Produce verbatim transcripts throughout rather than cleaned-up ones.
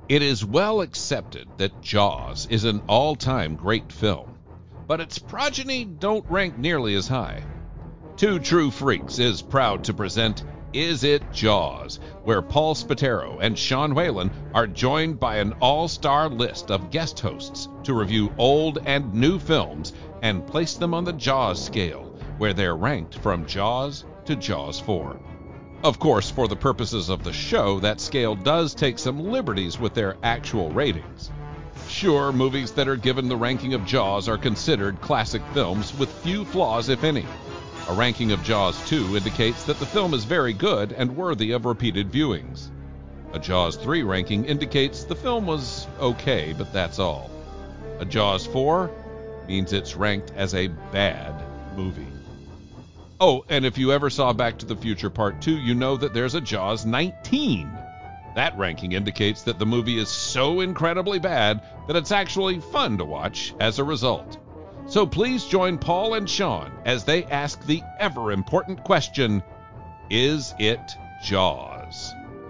It is well accepted that Jaws is an all-time great film, but its progeny don't rank nearly as high. Two True Freaks is proud to present Is It Jaws?, where Paul Spataro and Sean Whalen are joined by an all-star list of guest hosts to review old and new films and place them on the Jaws scale, where they're ranked from Jaws to Jaws four. Of course, for the purposes of the show, that scale does take some liberties with their actual ratings. Sure, movies that are given the ranking of Jaws are considered classic films with few flaws, if any. A ranking of Jaws two indicates that the film is very good and worthy of repeated viewings. A Jaws three ranking indicates the film was okay, but that's all. A Jaws four means it's ranked as a bad movie. Oh, and if you ever saw Back to the Future Part two, you know that there's a Jaws nineteen. That ranking indicates that the movie is so incredibly bad that it's actually fun to watch as a result. So please join Paul and Sean as they ask the ever-important question, is it Jaws?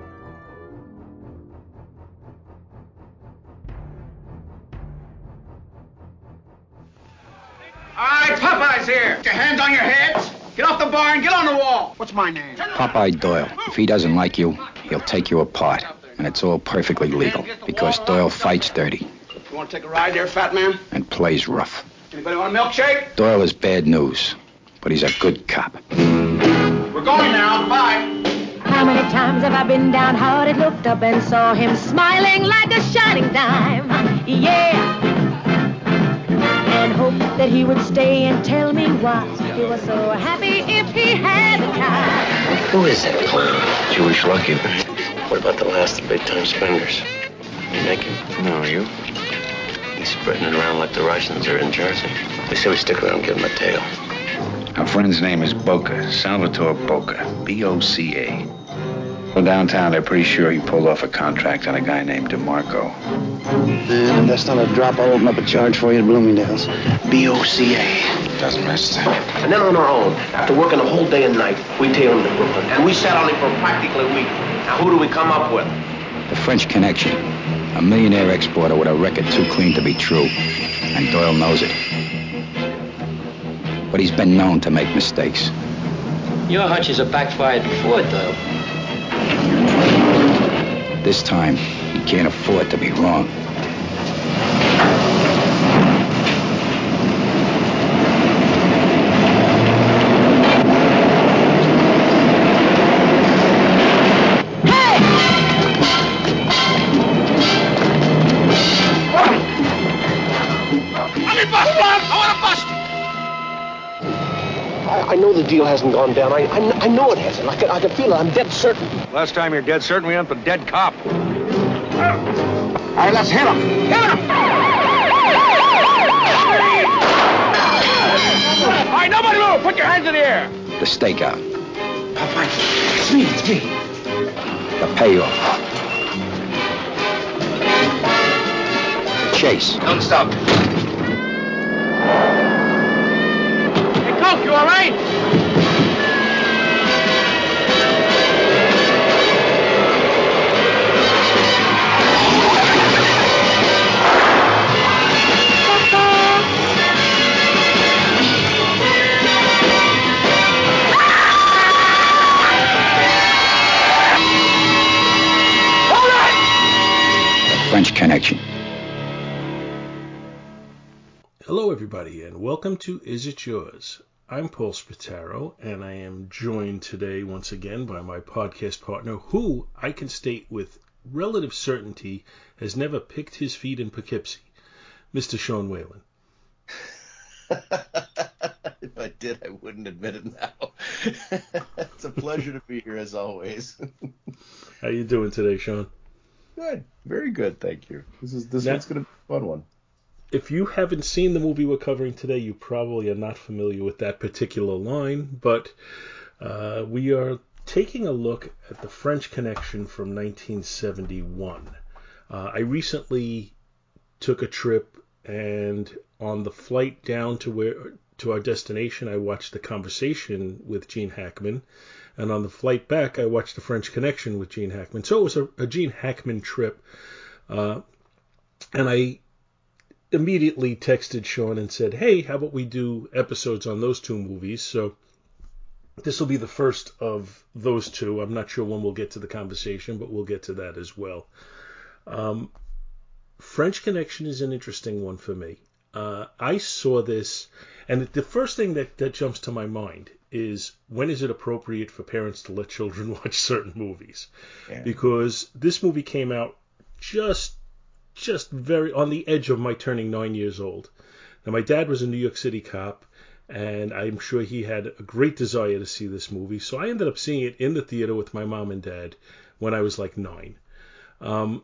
All right, Popeye's here. Get your hands on your heads. Get off the bar and get on the wall. What's my name? Popeye Doyle. If he doesn't like you, he'll take you apart. And it's all perfectly legal, because Doyle fights dirty. You want to take a ride there, fat man? And plays rough. Anybody want a milkshake? Doyle is bad news, but he's a good cop. We're going now. Bye. How many times have I been downhearted, looked up and saw him smiling like a shining dime? Yeah. And hoped that he would stay and tell me why he was so happy if he had the time. Who is that clown? Jewish Lucky. What about the last of the big-time spenders? You naked? No, are you? He's spreading it around like the Russians are in Jersey. They say we stick around and give him a tail. Our friend's name is Boca, Salvatore Boca, B O C A. Well, downtown, they're pretty sure he pulled off a contract on a guy named DeMarco. Man, that's not a drop. I'll open up a charge for you at Bloomingdale's. B O C A. Doesn't matter. And then on our own, after working a whole day and night, we tail him to Brooklyn. And we sat on him for practically a week. Now, who do we come up with? The French Connection. A millionaire exporter with a record too clean to be true. And Doyle knows it. But he's been known to make mistakes. Your hunches have backfired before, Doyle. This time, he can't afford to be wrong. I know the deal hasn't gone down. I, I, I know it hasn't. I can, I can feel it. I'm dead certain. Last time you're dead certain, we went for dead cop. All right, let's hit him. Hit him! All right, nobody move. Put your hands in the air. The stakeout. Popeye, it's me. It's me. The payoff. The chase. Don't stop. Hey, Coke, you all right? French Connection. Hello, everybody, and welcome to Is It Yours? I'm Paul Spataro, and I am joined today once again by my podcast partner, who I can state with relative certainty has never picked his feet in Poughkeepsie, Mister Sean Whalen. If I did, I wouldn't admit it now. It's a pleasure to be here as always. How you doing today, Sean? Good, very good, thank you. This is this Now, one's gonna be a fun one. If you haven't seen the movie we're covering today, you probably are not familiar with that particular line, but uh, we are taking a look at The French Connection from nineteen seventy-one. Uh, I recently took a trip, and on the flight down to where to our destination, I watched The Conversation with Gene Hackman, and on the flight back, I watched The French Connection with Gene Hackman. So it was a, a Gene Hackman trip. Uh, and I immediately texted Sean and said, hey, how about we do episodes on those two movies? So this will be the first of those two. I'm not sure when we'll get to the conversation, but we'll get to that as well. Um, French Connection is an interesting one for me. Uh, I saw this, and the first thing that, that jumps to my mind is, when is it appropriate for parents to let children watch certain movies? Yeah. Because this movie came out just just very on the edge of my turning nine years old. Now, my dad was a New York City cop, and I'm sure he had a great desire to see this movie, so I ended up seeing it in the theater with my mom and dad when I was like nine. Um,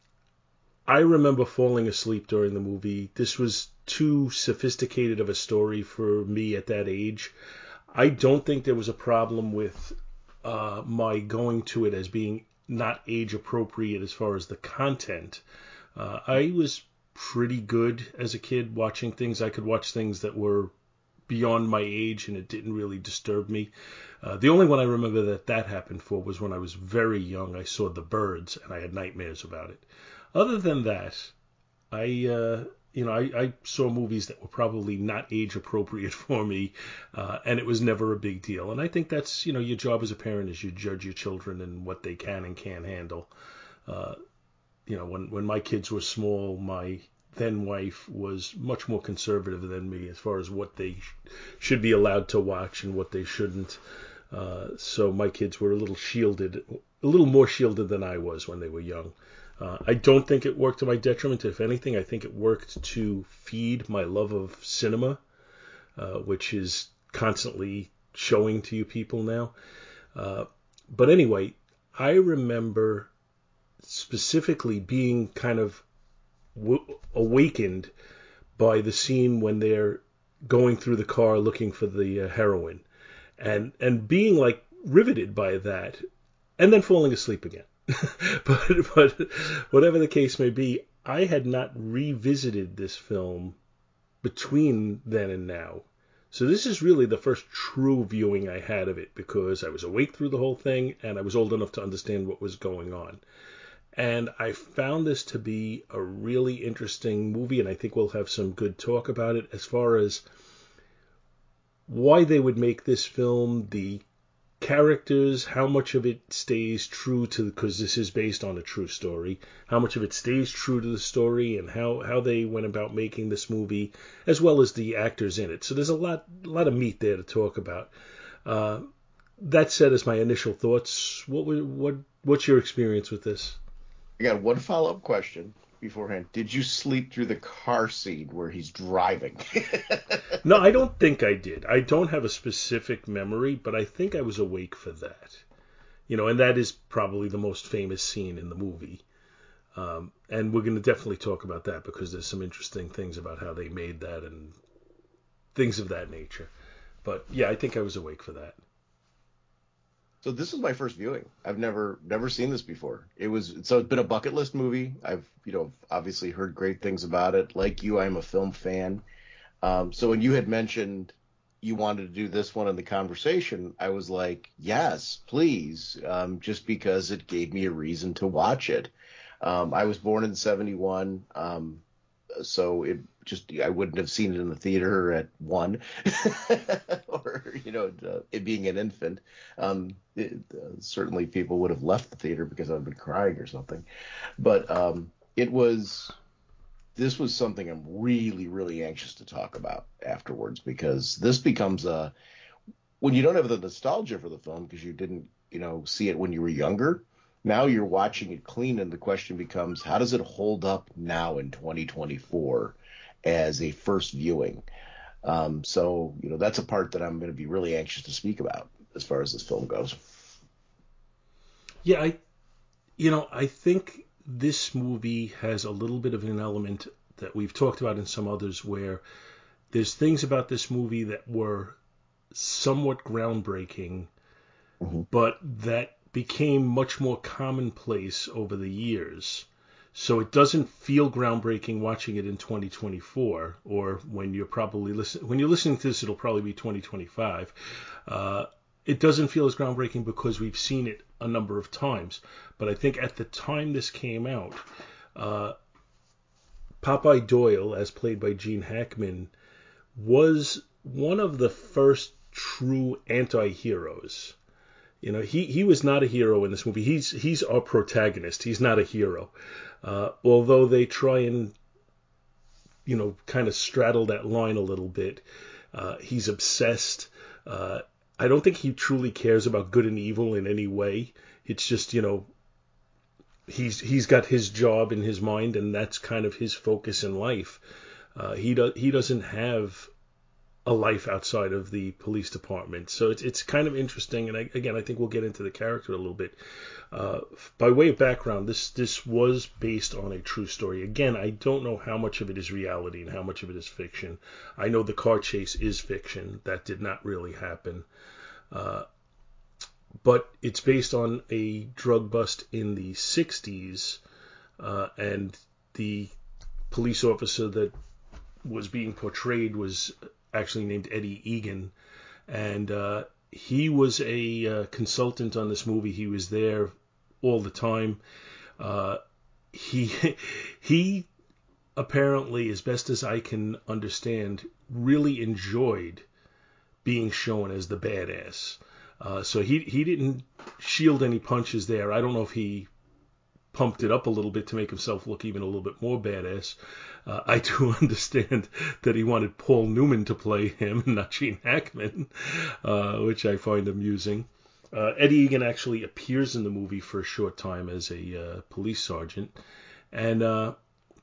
I remember falling asleep during the movie. This was too sophisticated of a story for me at that age. I don't think there was a problem with uh, my going to it as being not age appropriate as far as the content. Uh, I was pretty good as a kid watching things. I could watch things that were beyond my age, and it didn't really disturb me. Uh, the only one I remember that that happened for was when I was very young. I saw The Birds, and I had nightmares about it. Other than that, I, uh, you know, I, I saw movies that were probably not age appropriate for me, uh, and it was never a big deal. And I think that's, you know, your job as a parent is you judge your children and what they can and can't handle. Uh, you know, when, when my kids were small, my then wife was much more conservative than me as far as what they sh- should be allowed to watch and what they shouldn't. Uh, so my kids were a little shielded, a little more shielded than I was when they were young. Uh, I don't think it worked to my detriment. If anything, I think it worked to feed my love of cinema, uh, which is constantly showing to you people now. Uh, but anyway, I remember specifically being kind of w- awakened by the scene when they're going through the car looking for the uh, heroin, and and being like riveted by that, and then falling asleep again. but but whatever the case may be, I had not revisited this film between then and now. So this is really the first true viewing I had of it, because I was awake through the whole thing and I was old enough to understand what was going on. And I found this to be a really interesting movie, and I think we'll have some good talk about it as far as why they would make this film, the characters, how much of it stays true to, because this is based on a true story, how much of it stays true to the story, and how, how they went about making this movie, as well as the actors in it. So there's a lot, a lot of meat there to talk about. Uh, that said, as my initial thoughts, what what what's your experience with this? I got one follow-up question beforehand. Did you sleep through the car scene where he's driving? No, I don't think I did. I don't have a specific memory, but I think I was awake for that. You know, and that is probably the most famous scene in the movie. Um, and we're going to definitely talk about that, because there's some interesting things about how they made that and things of that nature. But yeah, I think I was awake for that. So this is my first viewing. I've never never seen this before. It was so it's been a bucket list movie. I've you know obviously heard great things about it. Like you, I'm a film fan. Um, so when you had mentioned you wanted to do this one in the conversation, I was like, yes, please, um, just because it gave me a reason to watch it. Um, I was born in seventy-one, um, so it just I wouldn't have seen it in the theater at one, or you know, uh, it being an infant. Um, it, uh, certainly, people would have left the theater because I've been crying or something. But um, it was. This was something I'm really, really anxious to talk about afterwards, because this becomes a when you don't have the nostalgia for the film because you didn't, you know, see it when you were younger. Now you're watching it clean, and the question becomes, how does it hold up now in twenty twenty-four as a first viewing? Um, so, you know, that's a part that I'm going to be really anxious to speak about as far as this film goes. Yeah, I, you know, I think this movie has a little bit of an element that we've talked about in some others, where there's things about this movie that were somewhat groundbreaking, mm-hmm. but that became much more commonplace over the years. So it doesn't feel groundbreaking watching it in twenty twenty-four, or when you're probably listen when you're listening to this, it'll probably be twenty twenty-five. Uh, it doesn't feel as groundbreaking because we've seen it a number of times. But I think at the time this came out, Uh, Popeye Doyle, as played by Gene Hackman, was one of the first true anti-heroes. You know, he, he was not a hero in this movie. He's he's our protagonist. He's not a hero. Uh, although they try and, you know, kind of straddle that line a little bit. Uh, he's obsessed. Uh, I don't think he truly cares about good and evil in any way. It's just, you know, he's he's got his job in his mind, and that's kind of his focus in life. Uh, he do, he doesn't have a life outside of the police department, so it's it's kind of interesting. And I, again, I think we'll get into the character a little bit. Uh, by way of background, this this was based on a true story. Again, I don't know how much of it is reality and how much of it is fiction. I know the car chase is fiction. That did not really happen. Uh, but it's based on a drug bust in the sixties, uh, and the police officer that was being portrayed was actually named Eddie Egan, and uh, he was a uh, consultant on this movie. He was there all the time. Uh, he he apparently, as best as I can understand, really enjoyed being shown as the badass. Uh, so he he didn't shield any punches there. I don't know if he pumped it up a little bit to make himself look even a little bit more badass. Uh, I do understand that he wanted Paul Newman to play him, not Gene Hackman, uh, which I find amusing. Uh, Eddie Egan actually appears in the movie for a short time as a uh, police sergeant, and uh,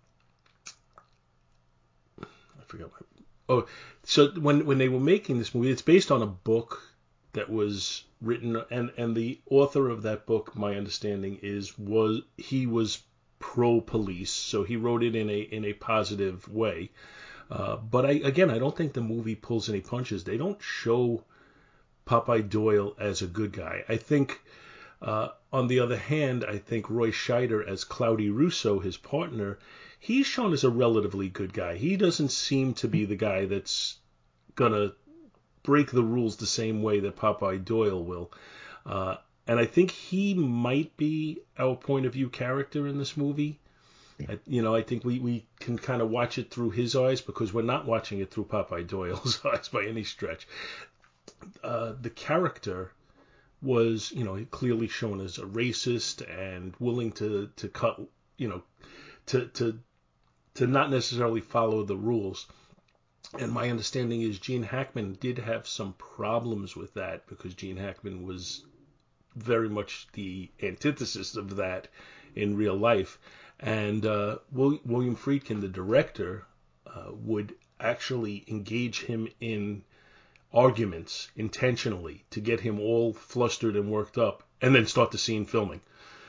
I forgot. My, oh, so when when they were making this movie, it's based on a book that was written, and, and the author of that book, my understanding is, was he was pro-police, so he wrote it in a in a positive way. Uh, but I again, I don't think the movie pulls any punches. They don't show Popeye Doyle as a good guy. I think, uh, on the other hand, I think Roy Scheider as Cloudy Russo, his partner, he's shown as a relatively good guy. He doesn't seem to be the guy that's gonna break the rules the same way that Popeye Doyle will. Uh, and I think he might be our point of view character in this movie. I, you know, I think we, we can kind of watch it through his eyes, because we're not watching it through Popeye Doyle's eyes by any stretch. Uh, the character was, you know, clearly shown as a racist and willing to, to cut, you know, to, to, to not necessarily follow the rules. And my understanding is Gene Hackman did have some problems with that, because Gene Hackman was very much the antithesis of that in real life. And uh, William Friedkin, the director, uh, would actually engage him in arguments intentionally to get him all flustered and worked up, and then start the scene filming.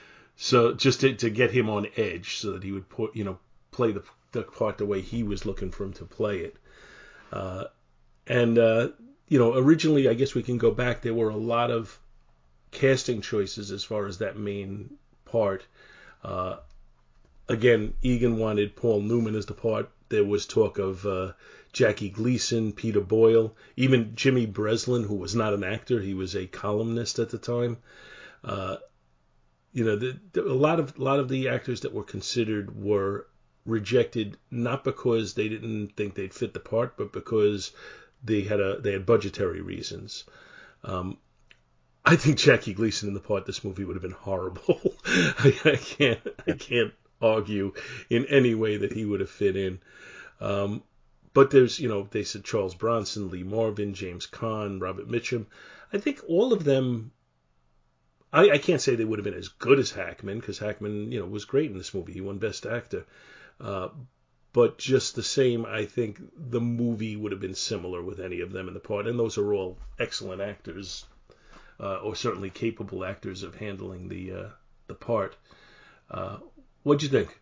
So just to, to get him on edge, so that he would put, you know, play the, the part the way he was looking for him to play it. Uh, and, uh, you know, originally, I guess we can go back, there were a lot of casting choices as far as that main part. Uh, again, Egan wanted Paul Newman as the part. There was talk of uh, Jackie Gleason, Peter Boyle, even Jimmy Breslin, who was not an actor. He was a columnist at the time. Uh, you know, the, the, a lot of a lot of the actors that were considered were rejected, not because they didn't think they'd fit the part, but because they had a they had budgetary reasons. Um, I think Jackie Gleason in the part this movie would have been horrible. I, I can't I can't argue in any way that he would have fit in. Um, but there's, you know, they said Charles Bronson, Lee Marvin, James Caan, Robert Mitchum. I think all of them. I, I can't say they would have been as good as Hackman, because Hackman, you know, was great in this movie. He won Best Actor. Uh, but just the same, I think the movie would have been similar with any of them in the part. And those are all excellent actors, uh, or certainly capable actors of handling the uh, the part. Uh, what'd you think?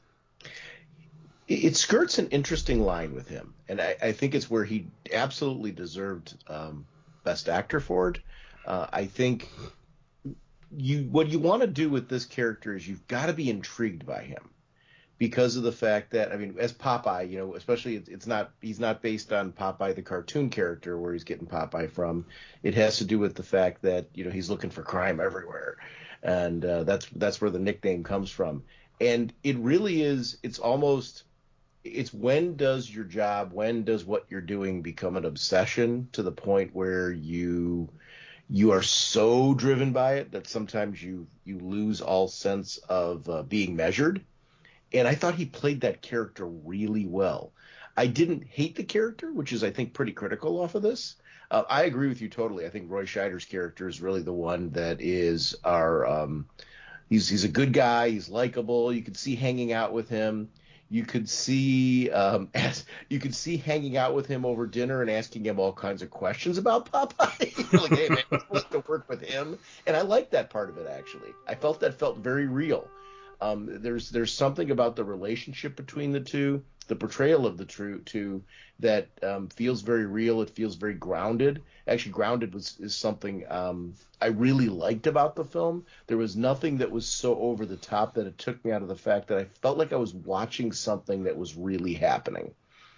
It skirts an interesting line with him, and I, I think it's where he absolutely deserved um, Best Actor for it. Uh, I think you what you want to do with this character is you've got to be intrigued by him, because of the fact that, I mean, as Popeye, you know, especially it's, it's not he's not based on Popeye the cartoon character where he's getting Popeye from. It has to do with the fact that, you know, he's looking for crime everywhere, and uh, that's that's where the nickname comes from. And it really is, it's almost, it's when does your job, when does what you're doing become an obsession to the point where you you are so driven by it that sometimes you you lose all sense of uh, being measured. And I thought he played that character really well. I didn't hate the character, which is, I think, pretty critical off of this. Uh, I agree with you totally. I think Roy Scheider's character is really the one that is our um, – he's, he's a good guy. He's likable. You could see hanging out with him. You could see um, as, you could see hanging out with him over dinner and asking him all kinds of questions about Popeye. You're like, hey, man, you're supposed to work with him. And I liked that part of it, actually. I felt that felt very real. Um, there's there's something about the relationship between the two, the portrayal of the two, two that um, feels very real. It feels very grounded. Actually, grounded was is something um, I really liked about the film. There was nothing that was so over the top that it took me out of the fact that I felt like I was watching something that was really happening.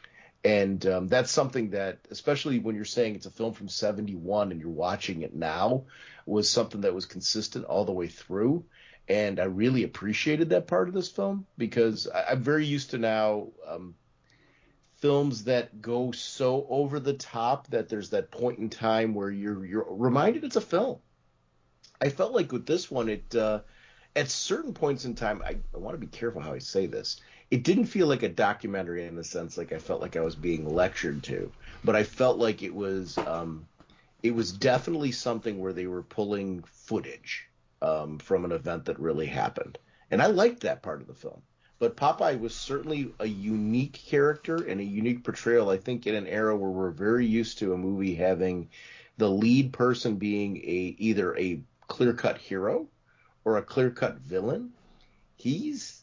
And um, that's something that, especially when you're saying it's a film from seventy-one and you're watching it now, was something that was consistent all the way through. And I really appreciated that part of this film because I, I'm very used to now um, films that go so over the top that there's that point in time where you're you're reminded it's a film. I felt like with this one, it uh, at certain points in time, I, I want to be careful how I say this. It didn't feel like a documentary in the sense like I felt like I was being lectured to, but I felt like it was um, it was definitely something where they were pulling footage um, from an event that really happened. And I liked that part of the film. But Popeye was certainly a unique character and a unique portrayal, I think, in an era where we're very used to a movie having the lead person being a either a clear-cut hero or a clear-cut villain. He's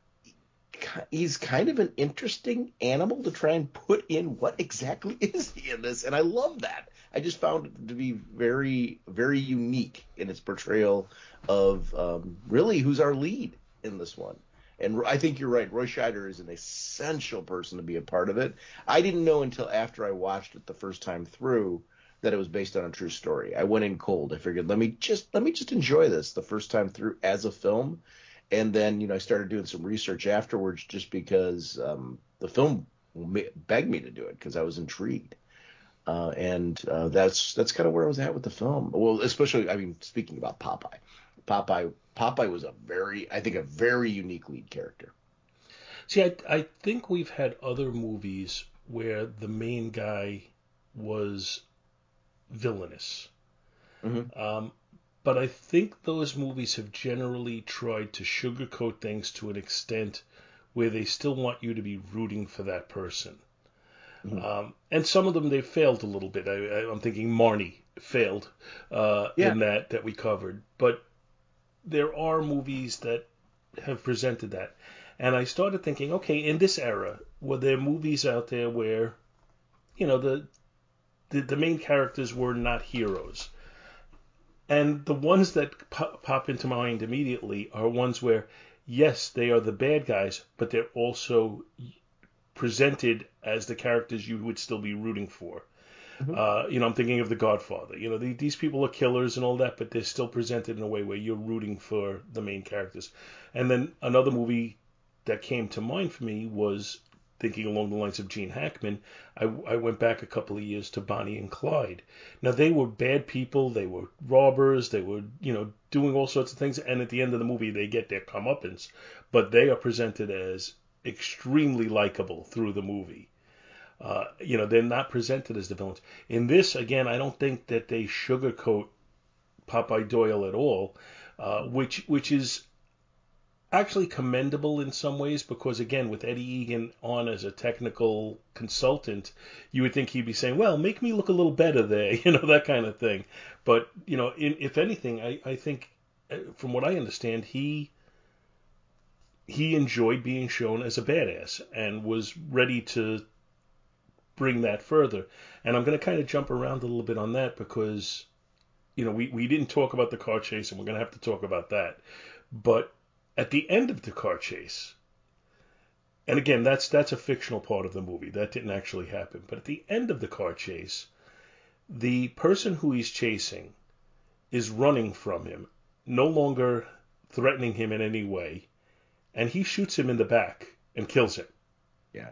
he's kind of an interesting animal to try and put in what exactly is he in this, and I love that. I just found it to be very, very unique in its portrayal of um, really who's our lead in this one. And I think you're right. Roy Scheider is an essential person to be a part of it. I didn't know until after I watched it the first time through that it was based on a true story. I went in cold. I figured, let me just let me just enjoy this the first time through as a film. And then, you know, I started doing some research afterwards just because um, the film begged me to do it because I was intrigued. Uh, and uh, that's that's kind of where I was at with the film. Well, especially, I mean, speaking about Popeye. Popeye Popeye was a very, I think, a very unique lead character. See, I, I think we've had other movies where the main guy was villainous. Mm-hmm. Um, but I think those movies have generally tried to sugarcoat things to an extent where they still want you to be rooting for that person. Mm-hmm. Um, and some of them, they failed a little bit. I, I, I'm thinking Marnie failed uh, yeah. in that that we covered. But there are movies that have presented that. And I started thinking, okay, in this era, were there movies out there where, you know, the the, the main characters were not heroes? And the ones that pop, pop into my mind immediately are ones where, yes, they are the bad guys, but they're also presented as the characters you would still be rooting for. Mm-hmm. Uh, you know, I'm thinking of The Godfather. You know, the, these people are killers and all that, but they're still presented in a way where you're rooting for the main characters. And then another movie that came to mind for me was, thinking along the lines of Gene Hackman, I, I went back a couple of years to Bonnie and Clyde. Now, they were bad people. They were robbers. They were, you know, doing all sorts of things. And at the end of the movie, they get their comeuppance. But they are presented as extremely likable through the movie. Uh, you know, they're not presented as the villains. In this, again, I don't think that they sugarcoat Popeye Doyle at all, uh, which which is actually commendable in some ways because, again, with Eddie Egan on as a technical consultant, you would think he'd be saying, well, make me look a little better there, you know, that kind of thing. But, you know, in, if anything, I, I think, from what I understand, he... he enjoyed being shown as a badass and was ready to bring that further. And I'm going to kind of jump around a little bit on that because, you know, we, we didn't talk about the car chase and we're going to have to talk about that. But at the end of the car chase, and again, that's that's a fictional part of the movie. That didn't actually happen. But at the end of the car chase, the person who he's chasing is running from him, no longer threatening him in any way. and he shoots him in the back and kills him. Yeah.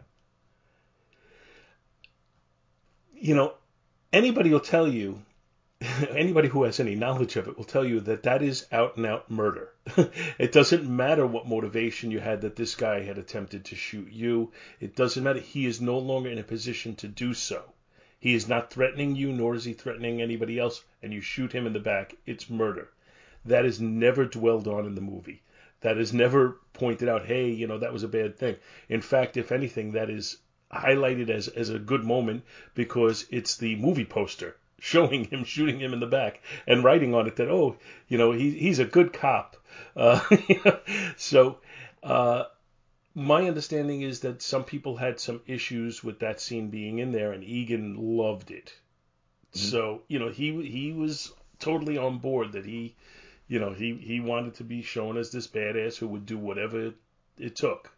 You know, anybody will tell you, anybody who has any knowledge of it will tell you that that is out and out murder. It doesn't matter what motivation you had that this guy had attempted to shoot you. It doesn't matter. He is no longer in a position to do so. He is not threatening you, nor is he threatening anybody else, and you shoot him in the back. It's murder. That is never dwelled on in the movie. That is never pointed out, hey, you know, that was a bad thing. In fact, if anything, that is highlighted as, as a good moment because it's the movie poster showing him shooting him in the back and writing on it that, oh, you know, he, he's a good cop. Uh, so uh, my understanding is that some people had some issues with that scene being in there, and Egan loved it. Mm-hmm. So, you know, he he was totally on board that he, you know, he, he wanted to be shown as this badass who would do whatever it, it took.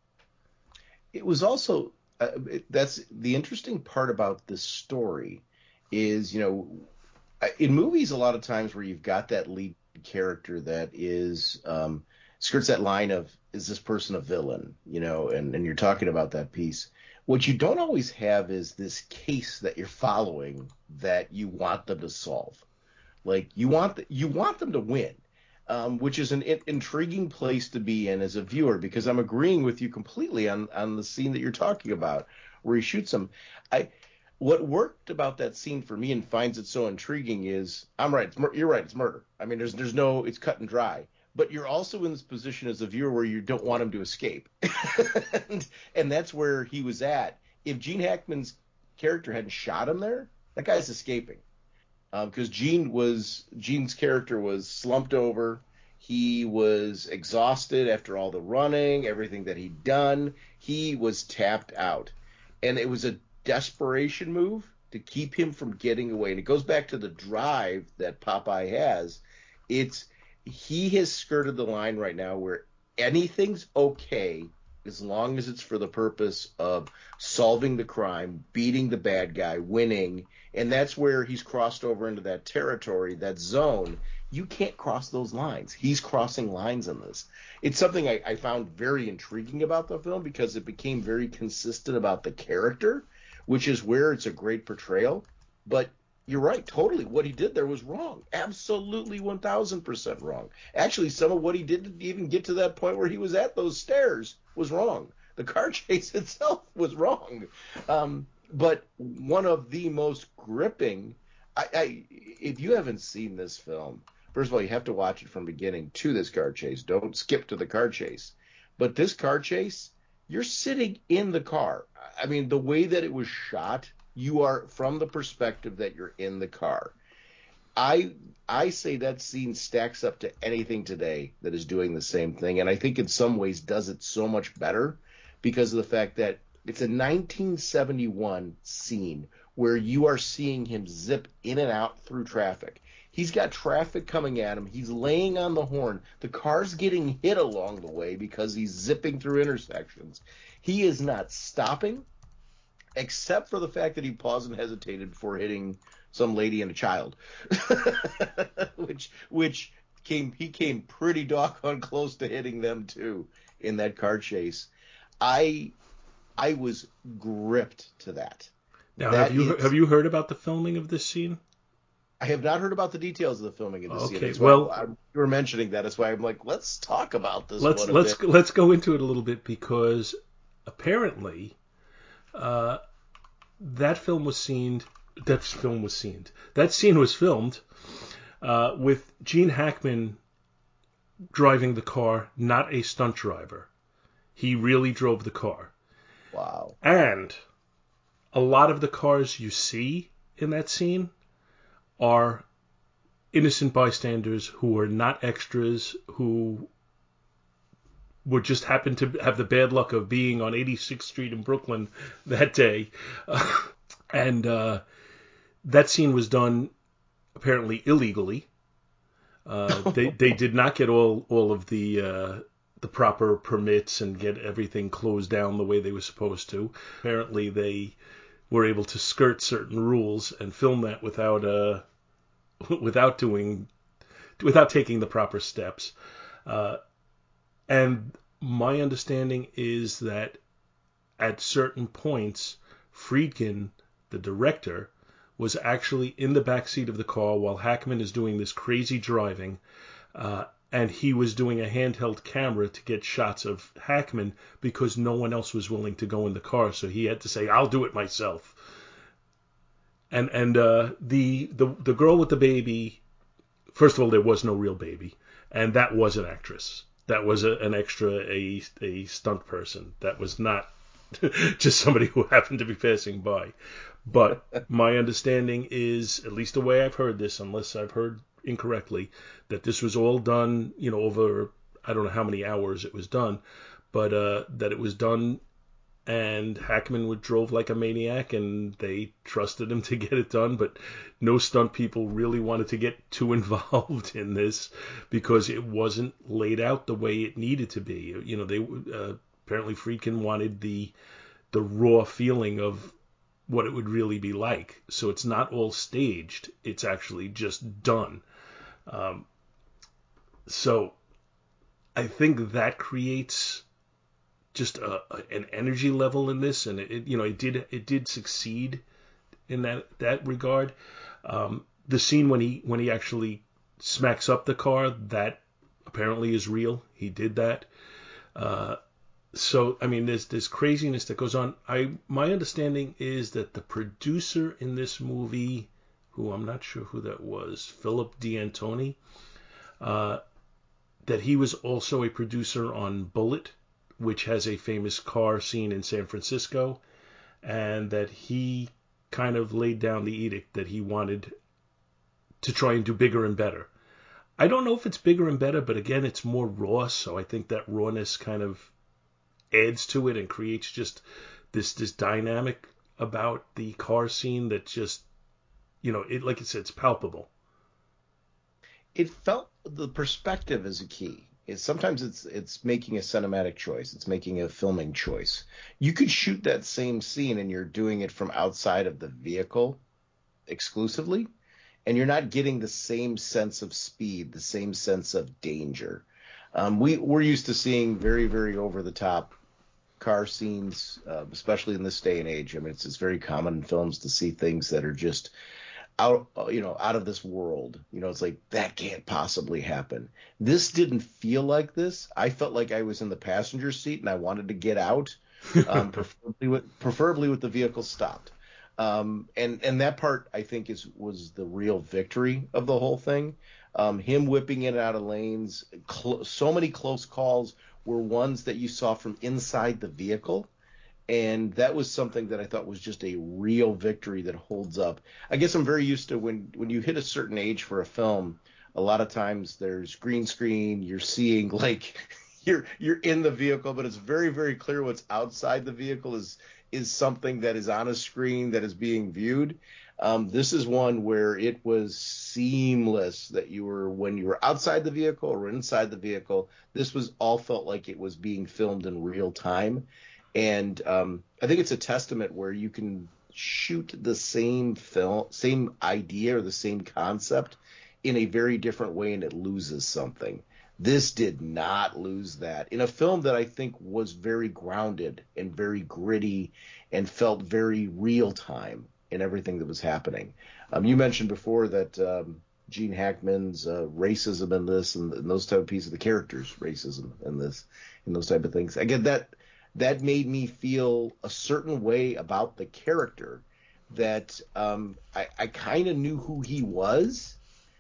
It was also, uh, it, that's the interesting part about this story is, you know, in movies a lot of times where you've got that lead character that is um, skirts that line of, is this person a villain, you know, and, and you're talking about that piece. What you don't always have is this case that you're following that you want them to solve. Like you want the, you want them to win, um, which is an in, intriguing place to be in as a viewer, because I'm agreeing with you completely on, on the scene that you're talking about where he shoots him. I What worked about that scene for me and finds it so intriguing is, I'm right, it's mur- you're right, it's murder. I mean, there's there's no, it's cut and dry. But you're also in this position as a viewer where you don't want him to escape. and, and that's where he was at. If Gene Hackman's character hadn't shot him there, that guy's escaping. Because um, Gene was Gene's character was slumped over. He was exhausted after all the running, everything that he'd done. He was tapped out. And it was a desperation move to keep him from getting away. And it goes back to the drive that Popeye has. It's he has skirted the line right now where anything's okay as long as it's for the purpose of solving the crime, beating the bad guy, winning. And that's where he's crossed over into that territory, that zone. You can't cross those lines. He's crossing lines in this. It's something I, I found very intriguing about the film because it became very consistent about the character, which is where it's a great portrayal. But you're right, totally. What he did there was wrong. Absolutely one thousand percent wrong. Actually, some of what he did to even get to that point where he was at those stairs was wrong. The car chase itself was wrong. Um, but one of the most gripping, I, I, if you haven't seen this film, first of all, you have to watch it from beginning to this car chase. Don't skip to the car chase. But this car chase, you're sitting in the car. I mean, the way that it was shot, you are from the perspective that you're in the car. I I say that scene stacks up to anything today that is doing the same thing, and I think in some ways does it so much better because of the fact that it's a nineteen seventy-one scene where you are seeing him zip in and out through traffic. He's got traffic coming at him. He's laying on the horn. The car's getting hit along the way because he's zipping through intersections. He is not stopping, except for the fact that he paused and hesitated before hitting some lady and a child, which which came he came pretty doggone close to hitting them too in that car chase. I I was gripped to that. Now, that have you is, have you heard about the filming of this scene? I have not heard about the details of the filming of this okay, scene. That's well, why you were mentioning that. That's why I'm like, let's talk about this. Let's one a let's bit. let's go into it a little bit because apparently, uh, that film was seen. That film was seen. That scene was filmed uh, with Gene Hackman driving the car, not a stunt driver. He really drove the car. Wow. And a lot of the cars you see in that scene are innocent bystanders who are not extras, who would just happen to have the bad luck of being on eighty-sixth Street in Brooklyn that day. Uh, and uh, that scene was done apparently illegally. Uh, they they did not get all all of the uh, the proper permits and get everything closed down the way they were supposed to. Apparently, they were able to skirt certain rules and film that without uh without doing without taking the proper steps. Uh, and my understanding is that at certain points, Friedkin, the director, was actually in the back seat of the car while Hackman is doing this crazy driving, uh, and he was doing a handheld camera to get shots of Hackman because no one else was willing to go in the car, so he had to say, "I'll do it myself." And and uh, the the the girl with the baby, first of all, there was no real baby, and that was an actress. That was a, an extra, a a stunt person. That was not just somebody who happened to be passing by. But my understanding is, at least the way I've heard this, unless I've heard incorrectly, that this was all done, you know, over, I don't know how many hours it was done, but uh, that it was done, and Hackman would drove like a maniac, and they trusted him to get it done, but no stunt people really wanted to get too involved in this because it wasn't laid out the way it needed to be. You know, they uh, apparently Friedkin wanted the the raw feeling of what it would really be like. So it's not all staged. It's actually just done. Um, so I think that creates just a, a, an energy level in this, and it, it you know it did it did succeed in that that regard. Um, the scene when he when he actually smacks up the car, that apparently is real. He did that. Uh, So, I mean, there's this craziness that goes on. I my understanding is that the producer in this movie, who I'm not sure who that was, Philip D'Antoni, uh, that he was also a producer on Bullitt, which has a famous car scene in San Francisco, and that he kind of laid down the edict that he wanted to try and do bigger and better. I don't know if it's bigger and better, but again, it's more raw, so I think that rawness kind of adds to it and creates just this this dynamic about the car scene that just, you know, it like I said, it's palpable. It felt the perspective is a key. It's, sometimes it's it's making a cinematic choice. It's making a filming choice. You could shoot that same scene and you're doing it from outside of the vehicle exclusively, and you're not getting the same sense of speed, the same sense of danger. Um, we we're used to seeing very very over the top car scenes, uh, especially in this day and age. I mean, it's, it's very common in films to see things that are just out, you know, out of this world. You know, it's like, that can't possibly happen. This didn't feel like this. I felt like I was in the passenger seat and I wanted to get out, um, preferably with preferably with the vehicle stopped. Um, and and that part, I think, is was the real victory of the whole thing. Um, him whipping in and out of lanes, cl- so many close calls were ones that you saw from inside the vehicle. And that was something that I thought was just a real victory that holds up. I guess I'm very used to when, when you hit a certain age for a film, a lot of times there's green screen, you're seeing like you're you're in the vehicle, but it's very, very clear what's outside the vehicle is is something that is on a screen that is being viewed. Um, this is one where it was seamless that you were, when you were outside the vehicle or inside the vehicle, this was all felt like it was being filmed in real time. And um, I think it's a testament where you can shoot the same film, same idea or the same concept in a very different way and it loses something. This did not lose that in a film that I think was very grounded and very gritty and felt very real time in everything that was happening. Um, you mentioned before that um, Gene Hackman's uh, racism in this and, and those type of pieces, the characters' racism in this and those type of things. Again, that that made me feel a certain way about the character that um, I, I kind of knew who he was.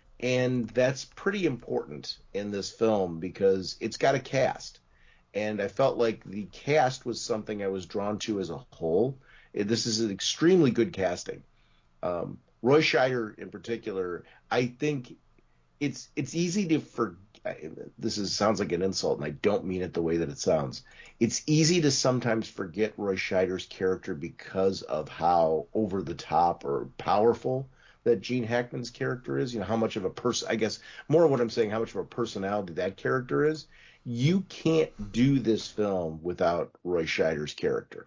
And that's pretty important in this film because it's got a cast. And I felt like the cast was something I was drawn to as a whole. This is an extremely good casting. Um, Roy Scheider in particular, I think it's it's easy to forget. This is sounds like an insult, and I don't mean it the way that it sounds. It's easy to sometimes forget Roy Scheider's character because of how over the top or powerful that Gene Hackman's character is. You know, how much of a person, I guess more of what I'm saying, how much of a personality that character is. You can't do this film without Roy Scheider's character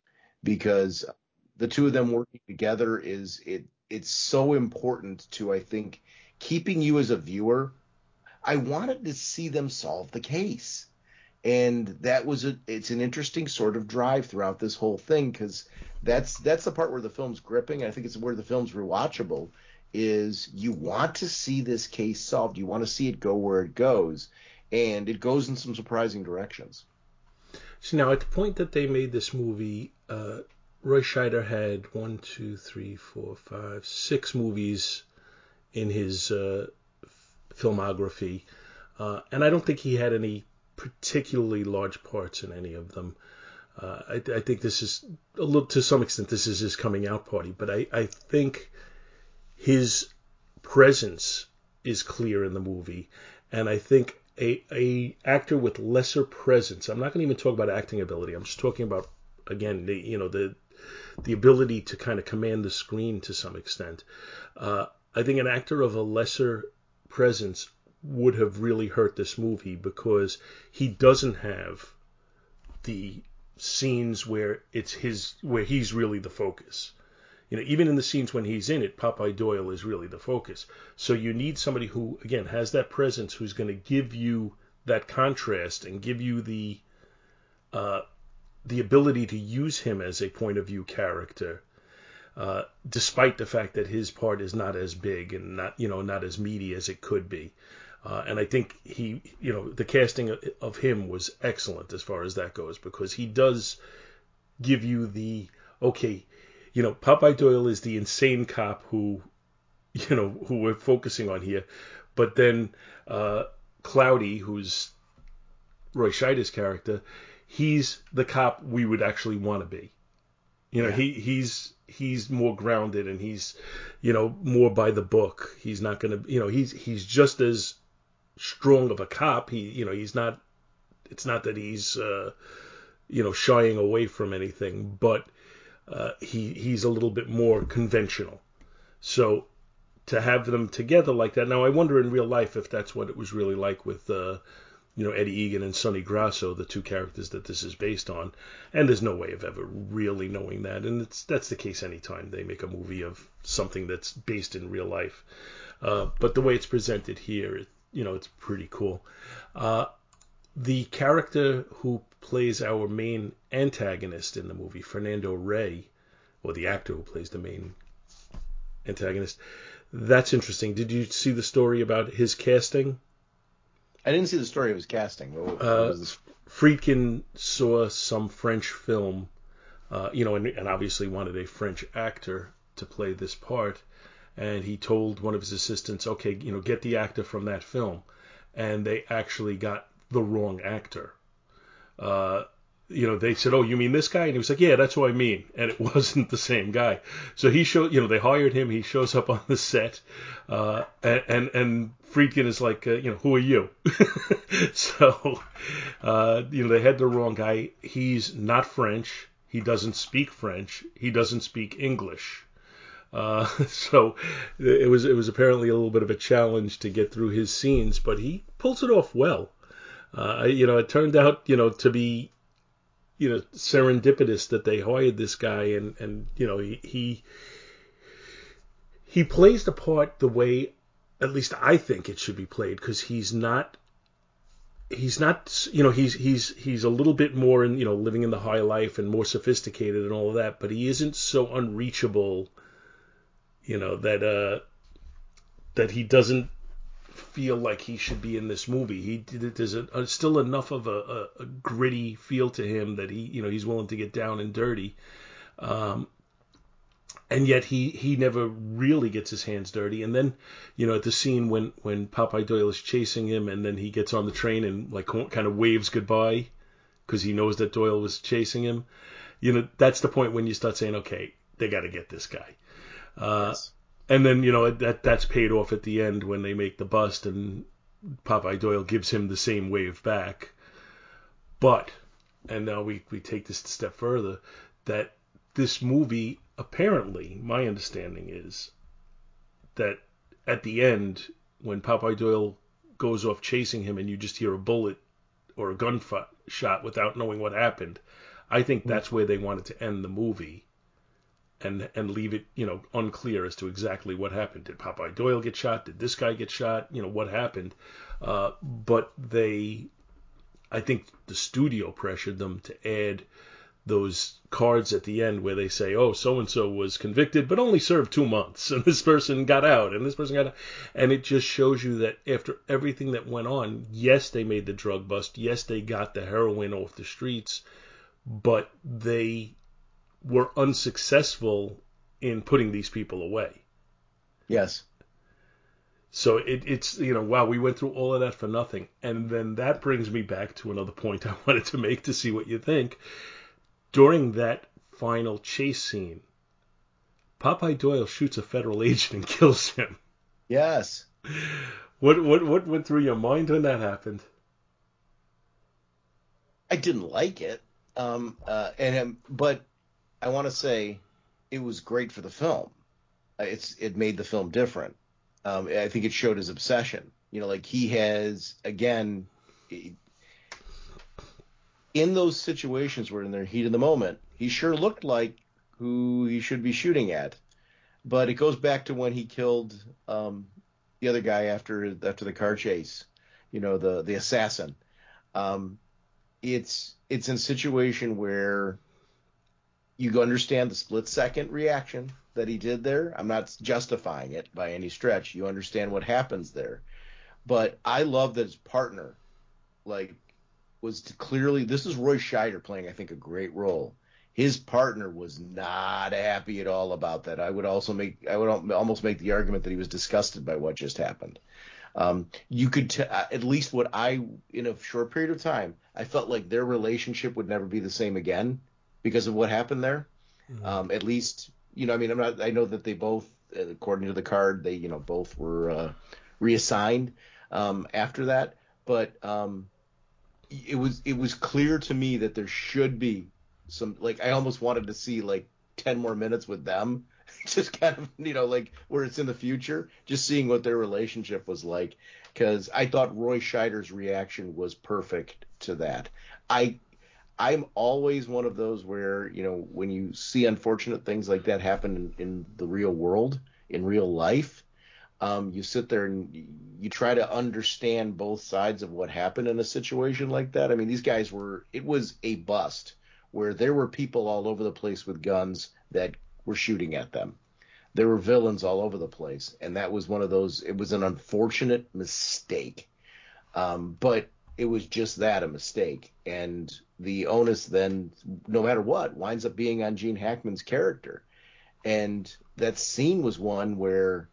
because the two of them working together is it. It's so important to, I think, keeping you as a viewer. I wanted to see them solve the case. And that was a it's an interesting sort of drive throughout this whole thing, because that's that's the part where the film's gripping. I think it's where the film's rewatchable, is you want to see this case solved. You want to see it go where it goes, and it goes in some surprising directions. So now, at the point that they made this movie, uh, Roy Scheider had one, two, three, four, five, six movies in his uh, filmography, uh, and I don't think he had any particularly large parts in any of them. Uh, I, I think this is a little, to some extent, this is his coming out party, but I, I think his presence is clear in the movie, and I think a a actor with lesser presence. I'm not going to even talk about acting ability. I'm just talking about, again, the you know the the ability to kind of command the screen to some extent. Uh, I think an actor of a lesser presence would have really hurt this movie, because he doesn't have the scenes where it's his where he's really the focus. You know, even in the scenes when he's in it, Popeye Doyle is really the focus. So you need somebody who, again, has that presence, who's going to give you that contrast and give you the uh, the ability to use him as a point of view character, uh, despite the fact that his part is not as big and not you know not as meaty as it could be. Uh, and I think he, you know, the casting of him was excellent as far as that goes, because he does give you the, okay, you know, Popeye Doyle is the insane cop who, you know, who we're focusing on here. But then uh, Cloudy, who's Roy Scheider's character, he's the cop we would actually want to be. You know, yeah. he he's he's more grounded, and he's, you know, more by the book. He's not going to, you know, he's he's just as strong of a cop. He, you know, he's not. It's not that he's, uh, you know, shying away from anything, but uh, he he's a little bit more conventional. So to have them together like that. Now I wonder in real life if that's what it was really like with, uh, you know, Eddie Egan and Sonny Grasso, the two characters that this is based on. And there's no way of ever really knowing that. And it's that's the case anytime they make a movie of something that's based in real life. Uh, but the way it's presented here, it, you know, it's pretty cool. Uh, the character who plays our main antagonist in the movie, Fernando Rey, or the actor who plays the main antagonist, that's interesting. Did you see the story about his casting? I didn't see the story of his casting. What, what uh, was this? Friedkin saw some French film, uh, you know, and, and obviously wanted a French actor to play this part. And he told one of his assistants, okay, you know, get the actor from that film. And they actually got the wrong actor. Uh, you know, they said, oh, you mean this guy? And he was like, yeah, that's who I mean. And it wasn't the same guy. So he showed, you know, they hired him. He shows up on the set. Uh, and, and, and Friedkin is like, uh, you know, who are you? so, uh, you know, they had the wrong guy. He's not French. He doesn't speak French. He doesn't speak English. Uh, so it was it was apparently a little bit of a challenge to get through his scenes, but he pulls it off well. Uh, you know, it turned out, you know, to be, you know, serendipitous that they hired this guy, and, and you know, he, he he plays the part the way, at least I think it should be played, because he's not he's not, you know, he's he's he's a little bit more in, you know, living in the high life and more sophisticated and all of that, but he isn't so unreachable. You know, that uh, that he doesn't feel like he should be in this movie. He there's a, a, still enough of a, a, a gritty feel to him that he, you know, he's willing to get down and dirty, um, and yet he, he never really gets his hands dirty. And then, you know, at the scene when, when Popeye Doyle is chasing him, and then he gets on the train and like kind of waves goodbye because he knows that Doyle was chasing him. You know, that's the point when you start saying, okay, they got to get this guy. Uh, yes. And then, you know, that that's paid off at the end when they make the bust and Popeye Doyle gives him the same wave back. But, and now we, we take this a step further, that this movie, apparently, my understanding is that at the end, when Popeye Doyle goes off chasing him and you just hear a bullet or a gunshot without knowing what happened, I think that's where they wanted to end the movie. And and leave it, you know, unclear as to exactly what happened. Did Popeye Doyle get shot? Did this guy get shot? You know, what happened? Uh, but they, I think the studio pressured them to add those cards at the end where they say, oh, so-and-so was convicted but only served two months, and this person got out, and this person got out. And it just shows you that after everything that went on, yes, they made the drug bust, yes, they got the heroin off the streets, but they were unsuccessful in putting these people away. Yes. So it, it's, you know, wow, we went through all of that for nothing. And then that brings me back to another point I wanted to make to see what you think. During that final chase scene, Popeye Doyle shoots a federal agent and kills him. Yes. What what what went through your mind when that happened? I didn't like it, um, uh, and um, but I want to say it was great for the film. It's it made the film different. Um, I think it showed his obsession. You know, like he has again. It, in those situations where in the heat of the moment, he sure looked like who he should be shooting at. But it goes back to when he killed um, the other guy after after the car chase, you know, the the assassin. Um, it's it's in a situation where you understand the split second reaction that he did there. I'm not justifying it by any stretch. You understand what happens there. But I love that his partner, like, was clearly, this is Roy Scheider playing, I think, a great role. His partner was not happy at all about that. I would also make, I would almost make the argument that he was disgusted by what just happened. Um, you could, t- at least what I, in a short period of time, I felt like their relationship would never be the same again because of what happened there. Mm-hmm. Um, at least, you know, I mean, I'm not, I know that they both, according to the card, they, you know, both were uh, reassigned um, after that. But, um, it was it was clear to me that there should be some, like, I almost wanted to see like ten more minutes with them, just kind of, you know, like where it's in the future, just seeing what their relationship was like, because I thought Roy Scheider's reaction was perfect to that. I I'm always one of those where, you know, when you see unfortunate things like that happen in, in the real world, in real life, Um, you sit there and you try to understand both sides of what happened in a situation like that. I mean, these guys were, it was a bust where there were people all over the place with guns that were shooting at them. There were villains all over the place. And that was one of those, it was an unfortunate mistake. Um, but it was just that, a mistake. And the onus then, no matter what, winds up being on Gene Hackman's character. And that scene was one where,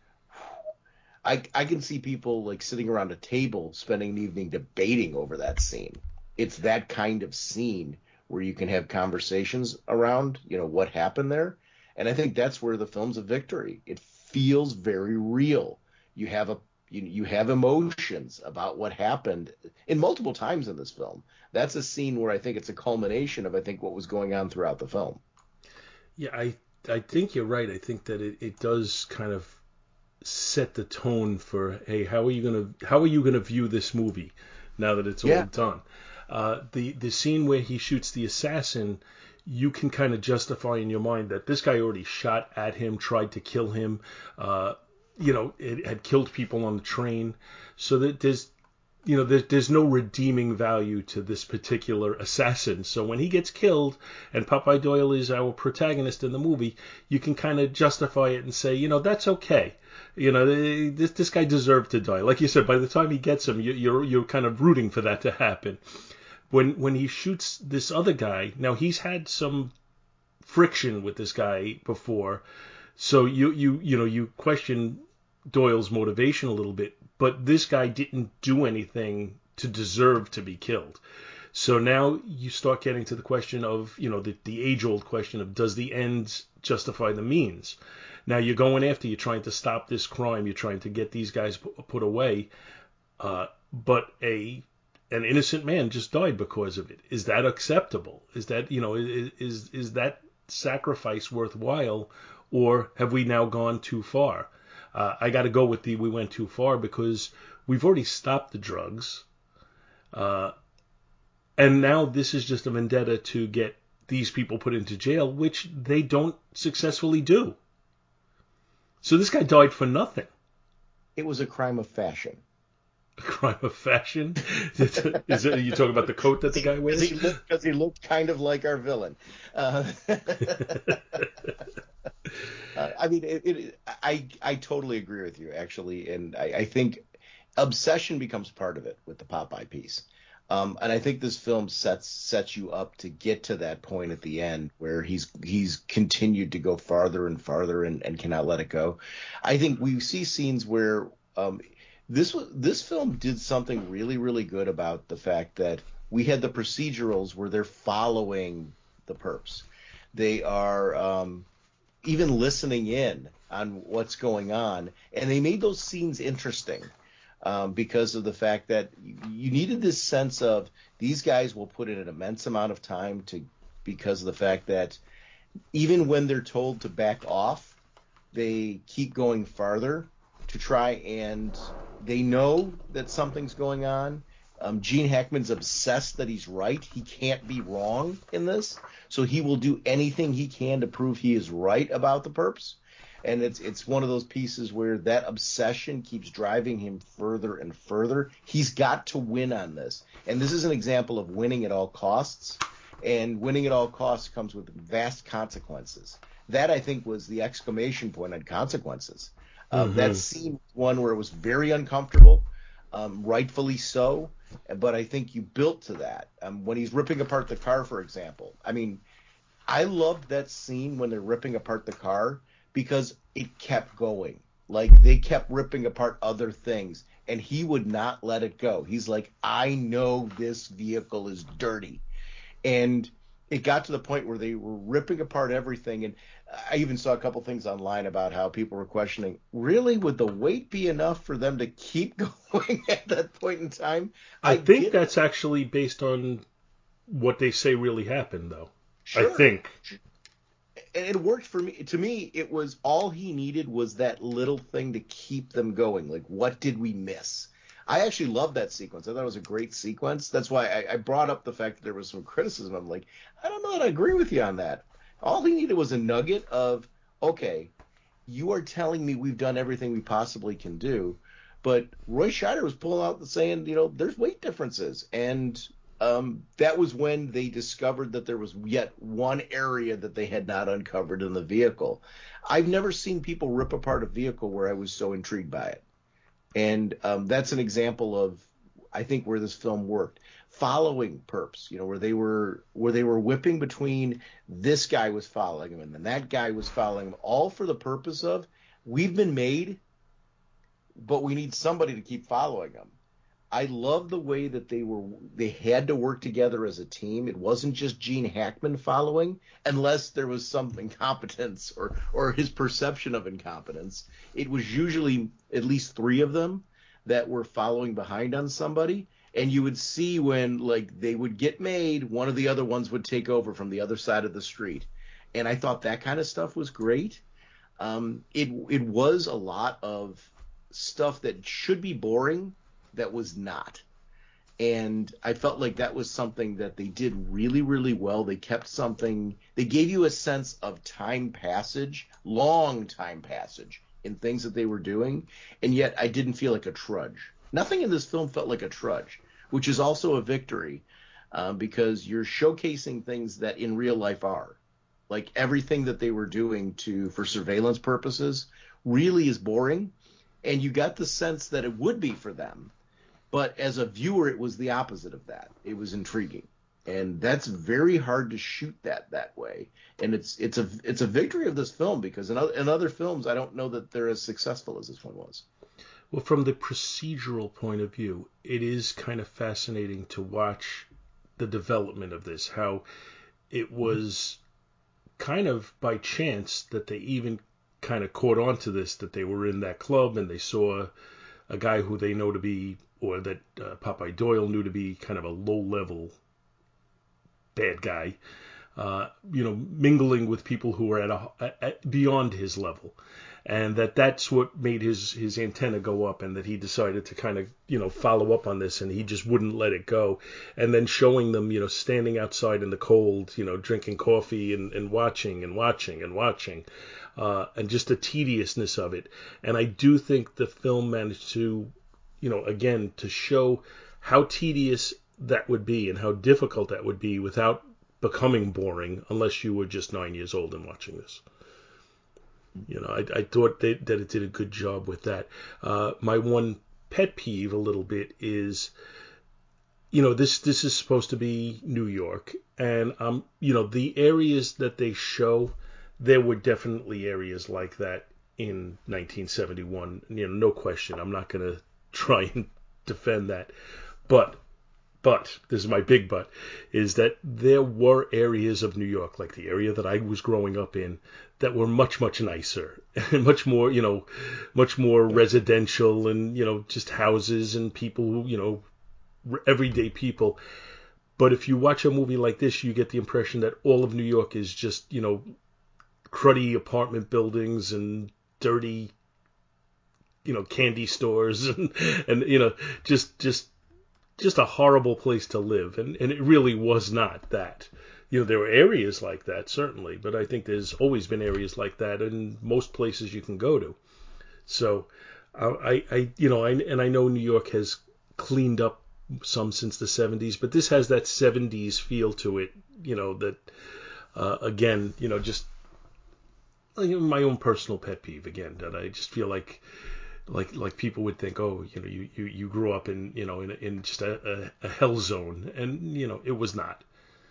I, I can see people like sitting around a table spending an evening debating over that scene. It's that kind of scene where you can have conversations around, you know, what happened there. And I think that's where the film's a victory. It feels very real. You have a you, you have emotions about what happened in multiple times in this film. That's a scene where I think it's a culmination of, I think, what was going on throughout the film. Yeah, I I think you're right. I think that it, it does kind of set the tone for, hey, how are you gonna how are you gonna view this movie now that it's yeah. all done? Uh, the the scene where he shoots the assassin, you can kind of justify in your mind that this guy already shot at him, tried to kill him, uh, you know, it had killed people on the train, so that there's you know, there, there's no redeeming value to this particular assassin. So when he gets killed, and Popeye Doyle is our protagonist in the movie, you can kind of justify it and say, you know, that's okay. You know, this this guy deserved to die. Like you said, by the time he gets him, you, you're you're kind of rooting for that to happen. When when he shoots this other guy, now he's had some friction with this guy before, so you you you know you question Doyle's motivation a little bit, but this guy didn't do anything to deserve to be killed. So now you start getting to the question of, you know, the, the age-old question of, does the ends justify the means? Now you're going after, you're trying to stop this crime, you're trying to get these guys put away, uh, but a an innocent man just died because of it. Is that acceptable? Is that, you know, is is, is that sacrifice worthwhile, or have we now gone too far? Uh, I got to go with the we went too far, because we've already stopped the drugs. Uh, and now this is just a vendetta to get these people put into jail, which they don't successfully do. So this guy died for nothing. It was a crime of fashion. A crime of fashion? Is it, are you talking about the coat that the guy wears? Because he looked, because he looked kind of like our villain. Uh, uh, I mean, it, it, I I totally agree with you, actually, and I, I think obsession becomes part of it with the Popeye piece. Um, and I think this film sets sets you up to get to that point at the end where he's he's continued to go farther and farther and, and cannot let it go. I think we see scenes where um, this this film did something really, really good about the fact that we had the procedurals where they're following the perps. They are um, even listening in on what's going on, and they made those scenes interesting. Um, because of the fact that you, you needed this sense of these guys will put in an immense amount of time to, because of the fact that even when they're told to back off, they keep going farther to try, and they know that something's going on. Um, Gene Hackman's obsessed that he's right. He can't be wrong in this, so he will do anything he can to prove he is right about the perps. And it's it's one of those pieces where that obsession keeps driving him further and further. He's got to win on this. And this is an example of winning at all costs. And winning at all costs comes with vast consequences. That, I think, was the exclamation point on consequences. Um, mm-hmm. That scene was one where it was very uncomfortable, um, rightfully so. But I think you built to that. Um, when he's ripping apart the car, for example. I mean, I loved that scene when they're ripping apart the car, because it kept going. Like, they kept ripping apart other things, and he would not let it go. He's like, I know this vehicle is dirty. And it got to the point where they were ripping apart everything. And I even saw a couple things online about how people were questioning, really, would the weight be enough for them to keep going at that point in time? I, I think that's it. Actually based on what they say really happened, though. Sure. I think. And it worked for me. To me, it was all he needed was that little thing to keep them going. Like, what did we miss? I actually loved that sequence. I thought it was a great sequence. That's why I, I brought up the fact that there was some criticism. I'm like, I don't know that I agree with you on that. All he needed was a nugget of, okay, you are telling me we've done everything we possibly can do. But Roy Scheider was pulling out and saying, you know, there's weight differences. And Um, that was when they discovered that there was yet one area that they had not uncovered in the vehicle. I've never seen people rip apart a vehicle where I was so intrigued by it. And um, that's an example of, I think, where this film worked. Following perps, you know, where they were where they were whipping between this guy was following him and then that guy was following him, all for the purpose of, we've been made, but we need somebody to keep following them. I love the way that they were, they had to work together as a team. It wasn't just Gene Hackman following, unless there was some incompetence or, or his perception of incompetence. It was usually at least three of them that were following behind on somebody. And you would see when, like, they would get made, one of the other ones would take over from the other side of the street. And I thought that kind of stuff was great. Um, it it was a lot of stuff that should be boring, that was not. And I felt like that was something that they did really, really well. They kept something, they gave you a sense of time passage, long time passage in things that they were doing. And yet I didn't feel like a trudge. Nothing in this film felt like a trudge, which is also a victory, uh, because you're showcasing things that in real life are. Like, everything that they were doing to for surveillance purposes really is boring. And you got the sense that it would be for them. But as a viewer, it was the opposite of that. It was intriguing. And that's very hard to shoot that that way. And it's it's a it's a victory of this film, because in other, in other films, I don't know that they're as successful as this one was. Well, from the procedural point of view, it is kind of fascinating to watch the development of this, how it was kind of by chance that they even kind of caught on to this, that they were in that club and they saw a guy who they know to be, or that uh, Popeye Doyle knew to be kind of a low-level bad guy, uh, you know, mingling with people who were at a at, beyond his level, and that that's what made his his antenna go up, and that he decided to kind of, you know, follow up on this, and he just wouldn't let it go. And then showing them, you know, standing outside in the cold, you know, drinking coffee and, and watching and watching and watching, uh, and just the tediousness of it. And I do think the film managed to, you know, again, to show how tedious that would be and how difficult that would be without becoming boring unless you were just nine years old and watching this. You know, I, I thought they, that it did a good job with that. Uh, my one pet peeve a little bit is, you know, this this is supposed to be New York, and um, you know, the areas that they show, there were definitely areas like that in nineteen seventy-one. You know, no question. I'm not going to try and defend that, but but this is my big but, is that there were areas of New York, like the area that I was growing up in, that were much, much nicer and much more, you know, much more residential and, you know, just houses and people, you know, everyday people. But if you watch a movie like this, you get the impression that all of New York is just, you know, cruddy apartment buildings and dirty, you know, candy stores and, and you know, just, just, just a horrible place to live, and, and it really was not that. You know, there were areas like that, certainly, but I think there's always been areas like that in most places you can go to. So, uh, I, I, you know, I, and I know New York has cleaned up some since the seventies, but this has that seventies feel to it, you know, that, uh, again, you know, just you know, my own personal pet peeve, again, that I just feel like, Like like people would think, oh, you know, you, you, you grew up in, you know, in in just a, a, a hell zone, and you know, it was not.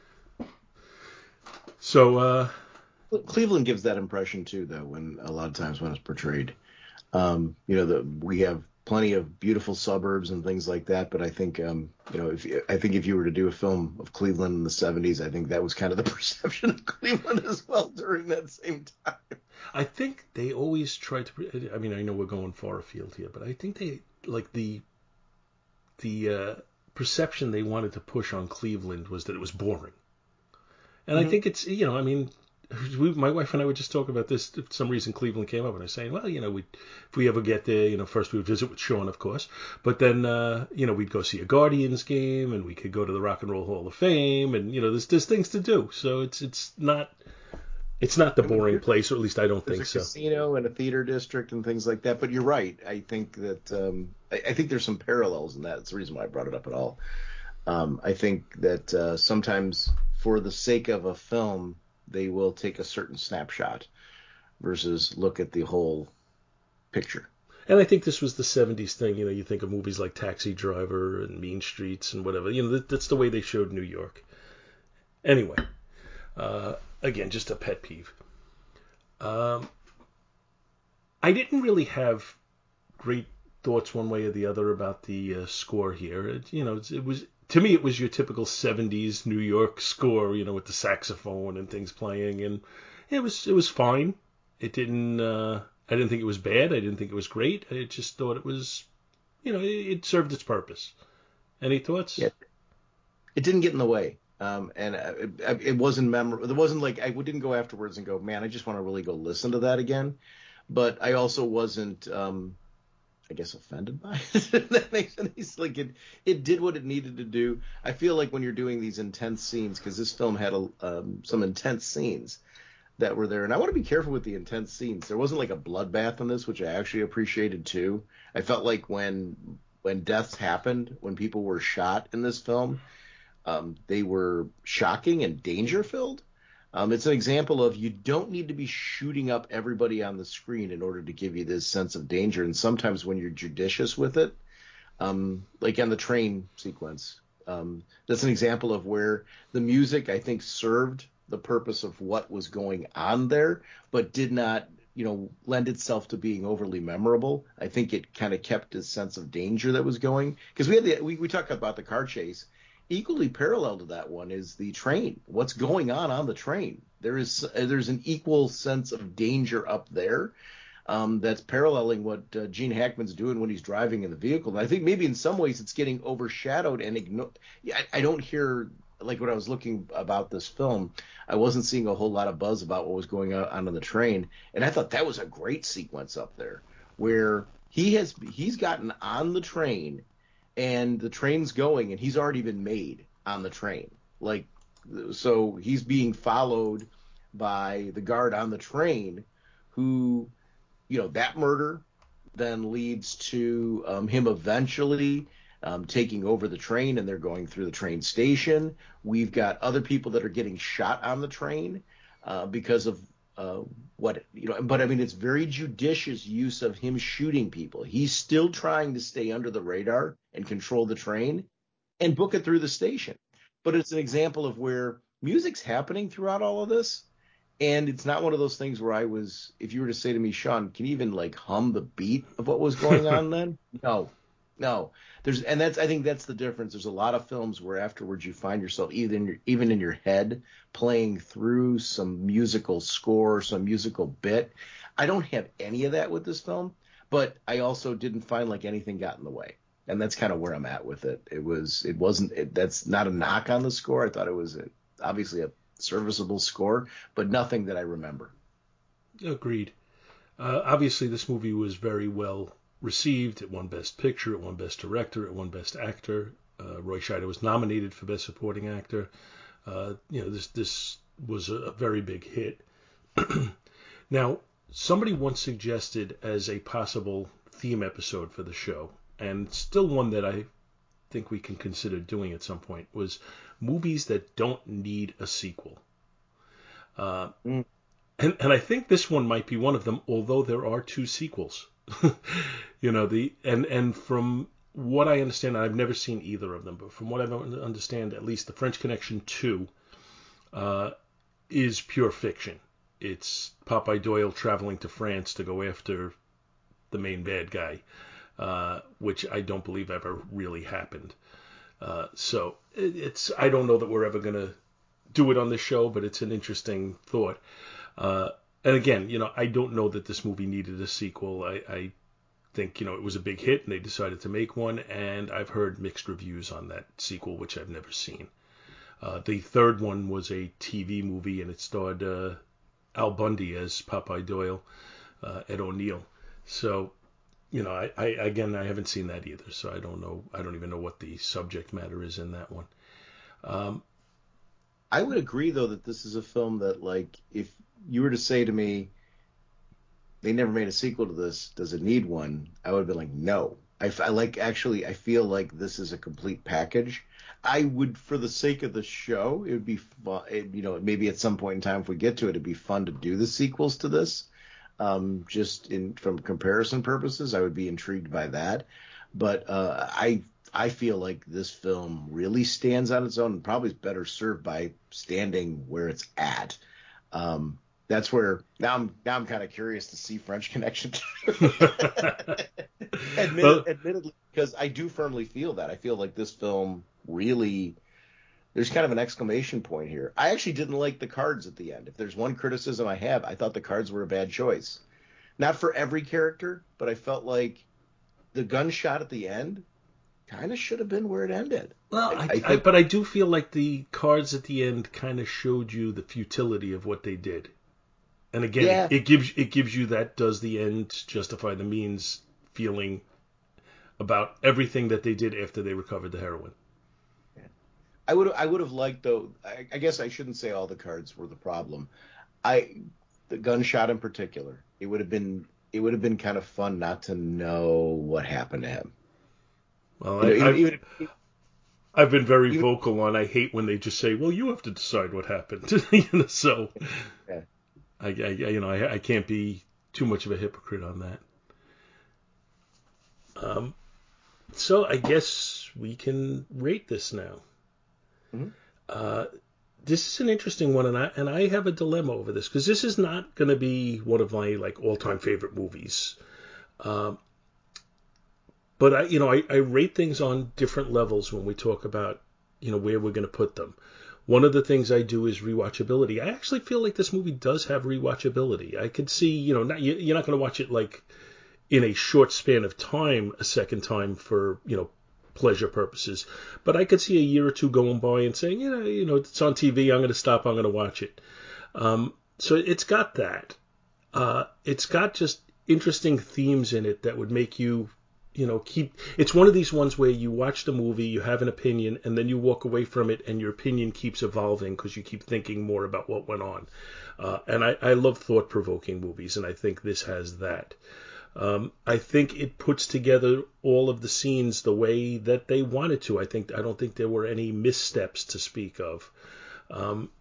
So uh, Cleveland gives that impression too, though, when a lot of times when it's portrayed. Um, you know, the, we have plenty of beautiful suburbs and things like that, but I think, um, you know, if I think if you were to do a film of Cleveland in the seventies, I think that was kind of the perception of Cleveland as well during that same time. I think they always try to. I mean, I know we're going far afield here, but I think they like the the uh, perception they wanted to push on Cleveland was that it was boring, and mm-hmm. I think it's you know, I mean, we, my wife and I would just talk about this. For some reason, Cleveland came up, and I was saying, well, you know, we if we ever get there, you know, first we would visit with Sean, of course, but then uh, you know, we'd go see a Guardians game, and we could go to the Rock and Roll Hall of Fame, and you know, there's there's things to do, so it's it's not. It's not the boring place, or at least I don't think so. There's a casino and a theater district and things like that. But you're right. I think that um, I, I think there's some parallels in that. That's the reason why I brought it up at all. Um, I think that uh, sometimes, for the sake of a film, they will take a certain snapshot versus look at the whole picture. And I think this was the seventies thing. You know, you think of movies like Taxi Driver and Mean Streets and whatever. You know, that, that's the way they showed New York. Anyway. Uh, Again, just a pet peeve. Um, I didn't really have great thoughts one way or the other about the uh, score here. It, you know, it, it was to me it was your typical seventies New York score. You know, with the saxophone and things playing, and it was it was fine. It didn't. Uh, I didn't think it was bad. I didn't think it was great. I just thought it was, you know, it, it served its purpose. Any thoughts? Yeah. It didn't get in the way. Um, and it, it wasn't memorable. It wasn't like I didn't go afterwards and go, man, I just want to really go listen to that again. But I also wasn't, um, I guess, offended by it. That makes sense. Like it, it did what it needed to do. I feel like when you're doing these intense scenes, because this film had a, um, some intense scenes that were there, and I want to be careful with the intense scenes. There wasn't like a bloodbath in this, which I actually appreciated too. I felt like when when deaths happened, when people were shot in this film. Um, they were shocking and danger-filled. Um, it's an example of you don't need to be shooting up everybody on the screen in order to give you this sense of danger. And sometimes when you're judicious with it, um, like on the train sequence, um, that's an example of where the music, I think, served the purpose of what was going on there, but did not, you know, lend itself to being overly memorable. I think it kind of kept a sense of danger that was going. Because we had the, we, we talked about the car chase. Equally parallel to that one is the train. What's going on on the train? There is there's an equal sense of danger up there um, that's paralleling what uh, Gene Hackman's doing when he's driving in the vehicle. And I think maybe in some ways it's getting overshadowed and ignored. Yeah, I, I don't hear, like when I was looking about this film, I wasn't seeing a whole lot of buzz about what was going on on the train. And I thought that was a great sequence up there where he has he's gotten on the train. And the train's going, and he's already been made on the train. Like, so he's being followed by the guard on the train who, you know, that murder then leads to um, him eventually um, taking over the train, and they're going through the train station. We've got other people that are getting shot on the train uh, because of uh, what, you know, but I mean, it's very judicious use of him shooting people. He's still trying to stay under the radar and control the train and book it through the station. But it's an example of where music's happening throughout all of this. And it's not one of those things where I was, if you were to say to me, Sean, can you even like hum the beat of what was going on then? No, no. There's, and that's, I think that's the difference. There's a lot of films where afterwards you find yourself even, even in your head playing through some musical score, some musical bit. I don't have any of that with this film, but I also didn't find like anything got in the way. And that's kind of where I'm at with it. It was, it wasn't, it, that's not a knock on the score. I thought it was a, obviously a serviceable score, but nothing that I remember. Agreed. Uh, obviously, this movie was very well received. It won Best Picture, it won Best Director, it won Best Actor. Uh, Roy Scheider was nominated for Best Supporting Actor. Uh, you know, this this was a, a very big hit. Now, somebody once suggested as a possible theme episode for the show, and still one that I think we can consider doing at some point, was movies that don't need a sequel. Uh, mm. and, and I think this one might be one of them, although there are two sequels. you know, the and, and from what I understand, I've never seen either of them, but from what I understand, at least the French Connection two uh, is pure fiction. It's Popeye Doyle traveling to France to go after the main bad guy, uh, which I don't believe ever really happened. Uh, so it, it's I don't know that we're ever going to do it on this show, but it's an interesting thought. Uh, and again, you know, I don't know that this movie needed a sequel. I, I think, you know, it was a big hit and they decided to make one, and I've heard mixed reviews on that sequel, which I've never seen. Uh, the third one was a T V movie, and it starred uh, Al Bundy as Popeye Doyle, uh, Ed O'Neill. So, you know, I, I again, I haven't seen that either, so I don't know. I don't even know what the subject matter is in that one. Um, I would agree, though, that this is a film that, like, if you were to say to me, they never made a sequel to this, does it need one? I would have been like, no. I, I like, actually, I feel like this is a complete package. I would, for the sake of the show, it would be fun, it, you know, maybe at some point in time, if we get to it, it'd be fun to do the sequels to this. Um, just in from comparison purposes, I would be intrigued by that. But uh, I I feel like this film really stands on its own and probably is better served by standing where it's at. Um, that's where now I'm now I'm kind of curious to see French Connection. Admitted, well, admittedly, because I do firmly feel that. I feel like this film really, there's kind of an exclamation point here. I actually didn't like the cards at the end. If there's one criticism I have, I thought the cards were a bad choice. Not for every character, but I felt like the gunshot at the end kind of should have been where it ended. Well, I, I, I think, I, but I do feel like the cards at the end kind of showed you the futility of what they did. And again, yeah. it, it gives it gives you that does the end justify the means feeling about everything that they did after they recovered the heroin. Yeah. I would I would have liked, though. I, I guess I shouldn't say all the cards were the problem. I the gunshot in particular. It would have been it would have been kind of fun not to know what happened to him. Well, you know, I, even, I've, even, I've been very even, vocal on I hate when they just say, "Well, you have to decide what happened." you know, so yeah. I, I you know I, I can't be too much of a hypocrite on that. Um, so I guess we can rate this now. Mm-hmm. Uh, this is an interesting one, and I and I have a dilemma over this because this is not going to be one of my like all-time favorite movies. Um, but I, you know, I, I rate things on different levels when we talk about, you know, where we're going to put them. One of the things I do is rewatchability. I actually feel like this movie does have rewatchability. I could see, you know, not you're not going to watch it like in a short span of time a second time for, you know, pleasure purposes. But I could see a year or two going by and saying, you know, you know, it's on T V. I'm going to stop. I'm going to watch it. Um, so it's got that. Uh, it's got just interesting themes in it that would make you, you know, keep. It's one of these ones where you watch the movie, you have an opinion, and then you walk away from it, and your opinion keeps evolving because you keep thinking more about what went on. Uh, and I, I love thought-provoking movies, and I think this has that. Um, I think it puts together all of the scenes the way that they wanted to. I think I don't think there were any missteps to speak of. Um,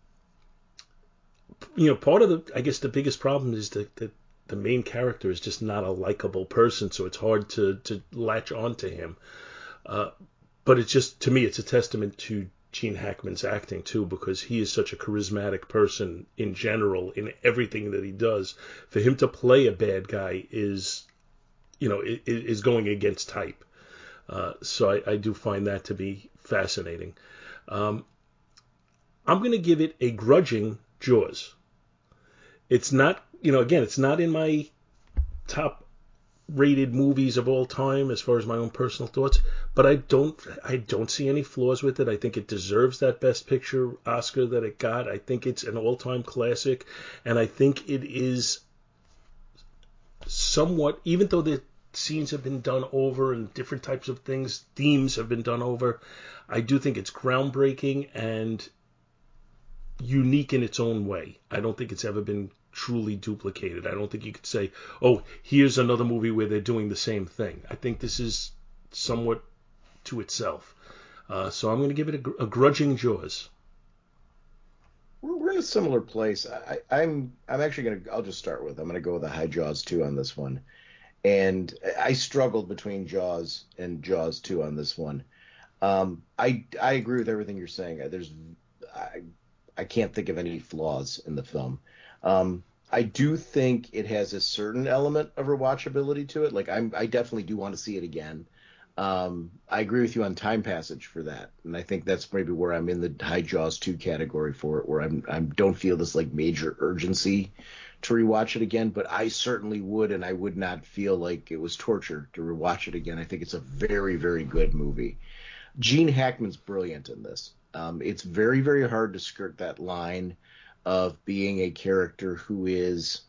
you know, part of the I guess the biggest problem is that, that the main character is just not a likable person, so it's hard to to latch onto him. Uh, but it's just, to me, it's a testament to Gene Hackman's acting too, because he is such a charismatic person in general in everything that he does. For him to play a bad guy is, you know, is going against type. Uh, so I, I do find that to be fascinating. Um, I'm going to give it a grudging Jaws. It's not, you know, again, it's not in my top rated movies of all time as far as my own personal thoughts, but I don't I don't see any flaws with it. I think it deserves that Best Picture Oscar that it got. I think it's an all-time classic, and I think it is somewhat, even though the scenes have been done over and different types of things, themes have been done over, I do think it's groundbreaking and unique in its own way. I don't think it's ever been truly duplicated. I don't think you could say, oh, here's another movie where they're doing the same thing. I think this is somewhat to itself. Uh, so I'm going to give it a, a grudging Jaws. We're in a similar place. I, I'm I'm actually going to, I'll just start with, I'm going to go with a high Jaws two on this one. And I struggled between Jaws and Jaws two on this one. Um, I I agree with everything you're saying. There's I, I can't think of any flaws in the film. Um, I do think it has a certain element of rewatchability to it. Like I'm, I definitely do want to see it again. Um, I agree with you on time passage for that, and I think that's maybe where I'm in the high Jaws two category for it, where I'm I don't feel this like major urgency to rewatch it again. But I certainly would, and I would not feel like it was torture to rewatch it again. I think it's a very, very good movie. Gene Hackman's brilliant in this. Um, it's very, very hard to skirt that line of being a character who is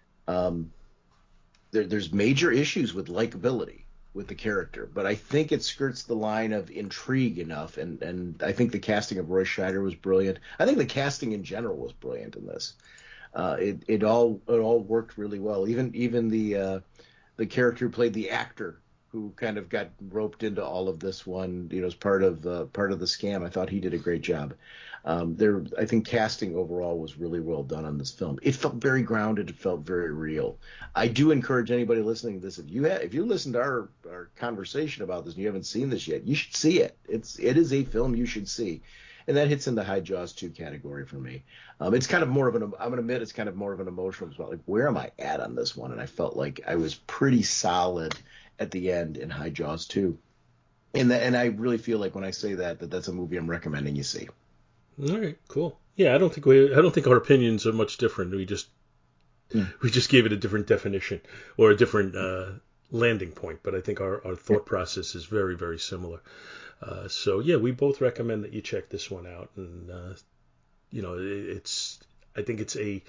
um, there, there's major issues with likability with the character, but I think it skirts the line of intrigue enough, and, and I think the casting of Roy Scheider was brilliant. I think the casting in general was brilliant in this. Uh, it it all it all worked really well. Even even the uh, the character who played the actor who kind of got roped into all of this one, you know, as part of uh, part of the scam. I thought he did a great job. Um, there, I think casting overall was really well done on this film. It felt very grounded. It felt very real. I do encourage anybody listening to this, if you ha- if you listen to our, our conversation about this and you haven't seen this yet, you should see it. It's it is a film you should see. And that hits in the high Jaws two category for me. Um, it's kind of more of an, I'm going to admit, it's kind of more of an emotional spot. Like, where am I at on this one? And I felt like I was pretty solid at the end in high Jaws two. And that, and I really feel like when I say that, that that's a movie I'm recommending you see. All right, cool. Yeah, I don't think we, I don't think our opinions are much different. We just, Yeah. we just gave it a different definition or a different uh, landing point. But I think our, our thought process is very, very similar. Uh, so yeah, we both recommend that you check this one out. And uh, you know, it, it's, I think it's a,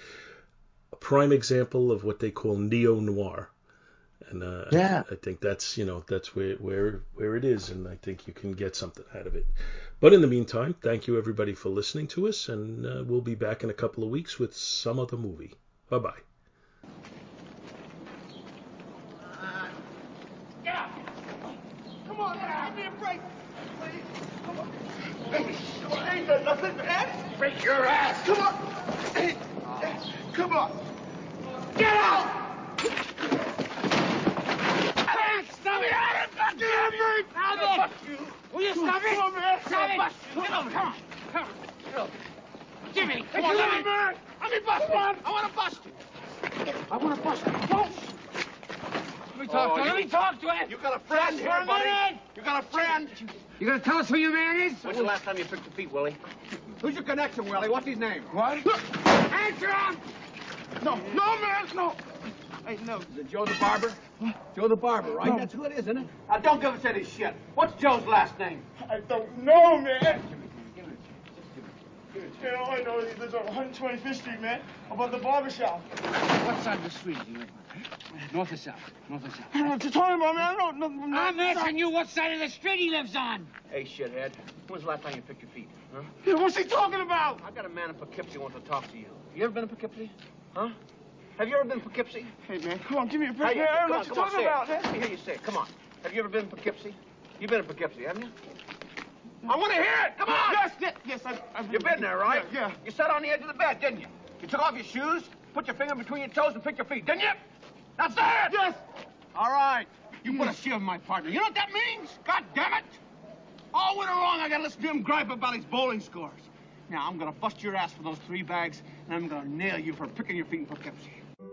a prime example of what they call neo-noir. And uh, Yeah. I, I think that's, you know, that's where, where where it is, and I think you can get something out of it. But in the meantime, thank you everybody for listening to us, and uh, we'll be back in a couple of weeks with some other movie. Bye-bye. Uh, get up! Come on, man, give me a break! Please, come on. Hey, come on, ain't there nothing, man? Break your ass! Come on! Hey, come on! Get out! Stop it! Get me! Stop it! Will you stop it? Come on, man! Stop it! Get over! Come on! Come on! Get over! Give me! Come on, let me! Man. Let me bust you! I want to bust you! I want to bust you! Don't! Let me talk oh, to him! Let me talk to him! You got a friend Just here, buddy! You got a friend! You gonna tell us who your man is? When's the last time you picked a feet, Willie? Who's your connection, Willie? What's his name? What? Answer him! No, no, man, no! Hey, no. Is it Joe the Barber? Joe the Barber, right? No. That's who it is, isn't it? Now, don't give us any shit. What's Joe's last name? I don't know, man. You know, I know he lives on one twenty-fifth Street, man, above the barber shop. What side of the street do you live on? North or south? North or south? I don't know what you're talking about, man. I don't know. No, I'm asking you what side of the street he lives on. Hey, shithead. When's the last time you picked your feet? Huh? Yeah, what's he talking about? I got a man in Poughkeepsie who wants to talk to you. You ever been in Poughkeepsie? Huh? Have you ever been in Poughkeepsie? Hey, man, come on, give me a break. Hey, Man, I don't come know on, what you're come on, talking say about, it. man. Let me hear you say it. Come on. Have you ever been in Poughkeepsie? You've been in Poughkeepsie, haven't you? I want to hear it. Come on. Yes, yes, yes. I've, I've You've been there, right? Yeah, yeah. You sat on the edge of the bed, didn't you? You took off your shoes, put your finger between your toes, and picked your feet, didn't you? Now say it. Yes. All right. You put a shield in my partner. You know what that means? God damn it! All winter long, I gotta listen to him gripe about his bowling scores. Now, I'm gonna bust your ass for those three bags, and I'm gonna nail you for picking your feet in Poughkeepsie.